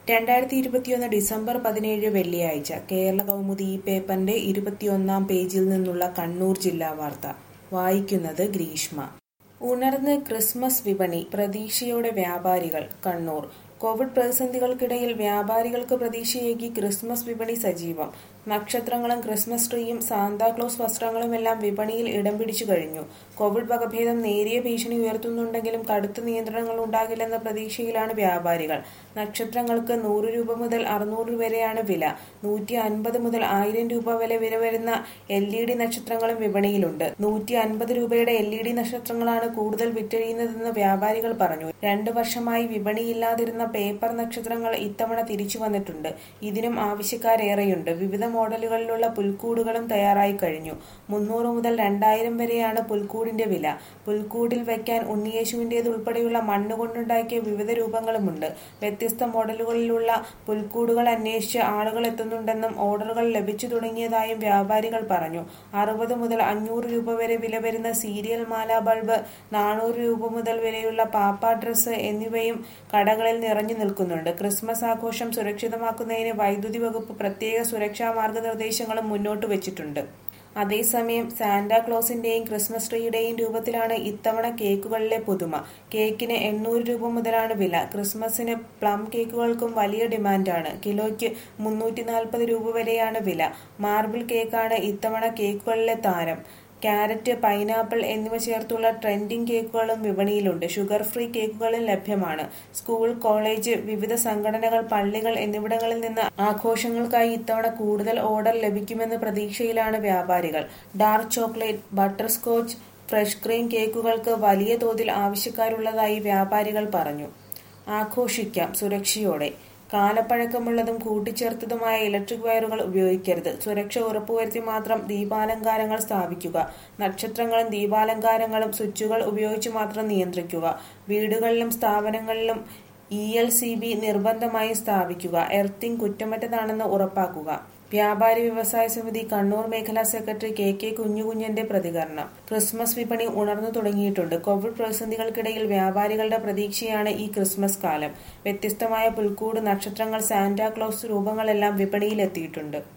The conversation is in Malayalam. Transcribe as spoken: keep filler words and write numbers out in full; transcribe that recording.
രണ്ടായിരത്തി ഇരുപത്തിയൊന്ന് ഡിസംബർ പതിനേഴ് വെള്ളിയാഴ്ച കേരള കൗമുദി ഈ പേപ്പറിന്റെ ഇരുപത്തിയൊന്നാം പേജിൽ നിന്നുള്ള കണ്ണൂർ ജില്ലാ വാർത്ത. വായിക്കുന്നത് ഗ്രീഷ്മ. ഉണർന്ന് ക്രിസ്മസ് വിപണി, പ്രതീക്ഷയോടെ വ്യാപാരികൾ. കണ്ണൂർ. കോവിഡ് പ്രതിസന്ധികൾക്കിടയിൽ വ്യാപാരികൾക്ക് പ്രതീക്ഷയേകി ക്രിസ്മസ് വിപണി സജീവം. നക്ഷത്രങ്ങളും ക്രിസ്മസ് ട്രീയും സാന്താക്ലോസ് വസ്ത്രങ്ങളുമെല്ലാം വിപണിയിൽ ഇടം പിടിച്ചു കഴിഞ്ഞു. കോവിഡ് വകഭേദം നേരിയ ഭീഷണി ഉയർത്തുന്നുണ്ടെങ്കിലും കടുത്ത നിയന്ത്രണങ്ങൾ ഉണ്ടാകില്ലെന്ന പ്രതീക്ഷയിലാണ് വ്യാപാരികൾ. നക്ഷത്രങ്ങൾക്ക് നൂറ് രൂപ മുതൽ അറുന്നൂറ് വരെയാണ് വില. നൂറ്റി അൻപത് മുതൽ ആയിരം രൂപ വരെ വില വരുന്ന എൽ ഇ ഡി നക്ഷത്രങ്ങളും വിപണിയിലുണ്ട്. നൂറ്റി അൻപത് രൂപയുടെ എൽ ഇ ഡി നക്ഷത്രങ്ങളാണ് കൂടുതൽ വിറ്റഴിയുന്നതെന്ന് വ്യാപാരികൾ പറഞ്ഞു. രണ്ടു വർഷമായി വിപണിയില്ലാതിരുന്ന പേപ്പർ നക്ഷത്രങ്ങൾ ഇത്തവണ തിരിച്ചു വന്നിട്ടുണ്ട്. ഇതിനും ആവശ്യക്കാരേറെയുണ്ട്. വിവിധ മോഡലുകളിലുള്ള പുൽക്കൂടുകളും തയ്യാറായി കഴിഞ്ഞു. മുന്നൂറ് മുതൽ രണ്ടായിരം വരെയാണ് പുൽക്കൂടിന്റെ വില. പുൽക്കൂടിൽ വയ്ക്കാൻ ഉണ്ണിയേശുവിന്റേതുൾപ്പെടെയുള്ള മണ്ണുകൊണ്ടുണ്ടാക്കിയ വിവിധ രൂപങ്ങളുമുണ്ട്. വ്യത്യസ്ത മോഡലുകളിലുള്ള പുൽക്കൂടുകൾ അന്വേഷിച്ച് ആളുകൾ എത്തുന്നുണ്ടെന്നും ഓർഡറുകൾ ലഭിച്ചു തുടങ്ങിയതായും വ്യാപാരികൾ പറഞ്ഞു. അറുപത് മുതൽ അഞ്ഞൂറ് രൂപ വരെ വില വരുന്ന സീരിയൽ മാല ബൾബ്, നാനൂറ് രൂപ മുതൽ വിലയുള്ള പാപ്പ ഡ്രസ് എന്നിവയും കടകളിൽ നിറഞ്ഞു നിൽക്കുന്നുണ്ട്. ക്രിസ്മസ് ആഘോഷം സുരക്ഷിതമാക്കുന്നതിന് വൈദ്യുതി വകുപ്പ് പ്രത്യേക സുരക്ഷാ മാർഗനിർദ്ദേശങ്ങളും മുന്നോട്ട് വെച്ചിട്ടുണ്ട്. അതേസമയം സാന്റാക്ലോസിന്റെയും ക്രിസ്മസ് ട്രീയുടെയും രൂപത്തിലാണ് ഇത്തവണ കേക്കുകളിലെ പുതുമ. കേക്കിന് എണ്ണൂറ് രൂപ മുതലാണ് വില. ക്രിസ്മസിന് പ്ലം കേക്കുകൾക്കും വലിയ ഡിമാൻഡാണ്. കിലോയ്ക്ക് മുന്നൂറ്റി നാൽപ്പത് രൂപ വരെയാണ് വില. മാർബിൾ കേക്കാണ് ഇത്തവണ കേക്കുകളിലെ താരം. ക്യാരറ്റ്, പൈനാപ്പിൾ എന്നിവ ചേർത്തുള്ള ട്രെൻഡിംഗ് കേക്കുകളും വിപണിയിലുണ്ട്. ഷുഗർ ഫ്രീ കേക്കുകളും ലഭ്യമാണ്. സ്കൂൾ, കോളേജ്, വിവിധ സംഘടനകൾ, പള്ളികൾ എന്നിവിടങ്ങളിൽ നിന്ന് ആഘോഷങ്ങൾക്കായി ഇത്തവണ കൂടുതൽ ഓർഡർ ലഭിക്കുമെന്ന പ്രതീക്ഷയിലാണ് വ്യാപാരികൾ. Dark chocolate, butter scotch, fresh cream കേക്കുകൾക്ക് വലിയ തോതിൽ ആവശ്യക്കാരുള്ളതായി വ്യാപാരികൾ പറഞ്ഞു. ആഘോഷിക്കാം സുരക്ഷയോടെ. കാലപ്പഴക്കമുള്ളതും കൂട്ടിച്ചേർത്തതുമായ ഇലക്ട്രിക് വയറുകൾ ഉപയോഗിക്കരുത്. സുരക്ഷ ഉറപ്പുവരുത്തി മാത്രം ദീപാലങ്കാരങ്ങൾ സ്ഥാപിക്കുക. നക്ഷത്രങ്ങളും ദീപാലങ്കാരങ്ങളും സ്വിച്ചുകൾ ഉപയോഗിച്ച് മാത്രം നിയന്ത്രിക്കുക. വീടുകളിലും സ്ഥാപനങ്ങളിലും ഇ എൽ സി ബി നിർബന്ധമായും സ്ഥാപിക്കുക. എർത്തിങ് കുറ്റമറ്റതാണെന്ന് ഉറപ്പാക്കുക. വ്യാപാരി വ്യവസായ സമിതി കണ്ണൂർ മേഖലാ സെക്രട്ടറി കെ കെ കുഞ്ഞുകുഞ്ഞന്റെ പ്രതികരണം. ക്രിസ്മസ് വിപണി ഉണർന്നു തുടങ്ങിയിട്ടുണ്ട്. കോവിഡ് പ്രതിസന്ധികൾക്കിടയിൽ വ്യാപാരികളുടെ പ്രതീക്ഷയാണ് ഈ ക്രിസ്മസ് കാലം. വ്യത്യസ്തമായ പുൽക്കൂട്, നക്ഷത്രങ്ങൾ, സാന്റാക്ലോസ് രൂപങ്ങളെല്ലാം വിപണിയിലെത്തിയിട്ടുണ്ട്.